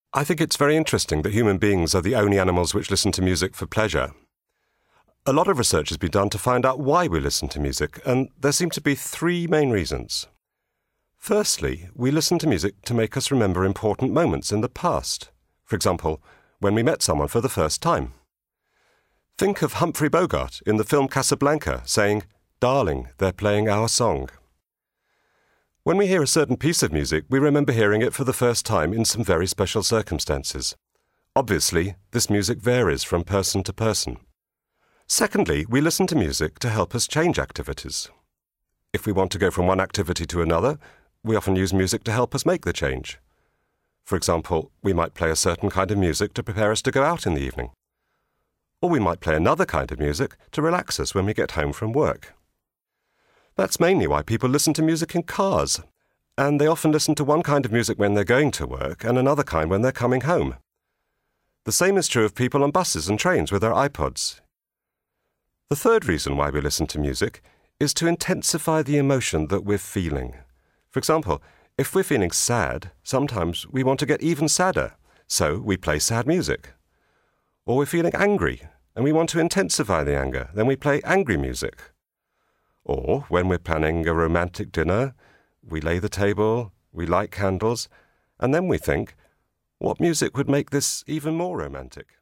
I think it's very interesting that human beings are the only animals which listen to music for pleasure. A lot of research has been done to find out why we listen to music, and there seem to be three main reasons. Firstly, we listen to music to make us remember important moments in the past. For example, when we met someone for the first time. Think of Humphrey Bogart in the film Casablanca saying, "Darling, they're playing our song." When we hear a certain piece of music, we remember hearing it for the first time in some very special circumstances. Obviously, this music varies from person to person. Secondly, we listen to music to help us change activities. If we want to go from one activity to another, we often use music to help us make the change. For example, we might play a certain kind of music to prepare us to go out in the evening. Or we might play another kind of music to relax us when we get home from work. That's mainly why people listen to music in cars, and they often listen to one kind of music when they're going to work and another kind when they're coming home. The same is true of people on buses and trains with their iPods. The third reason why we listen to music is to intensify the emotion that we're feeling. For example, if we're feeling sad, sometimes we want to get even sadder, so we play sad music. Or we're feeling angry, and we want to intensify the anger, then we play angry music. Or, when we're planning a romantic dinner, we lay the table, we light candles, and then we think, what music would make this even more romantic?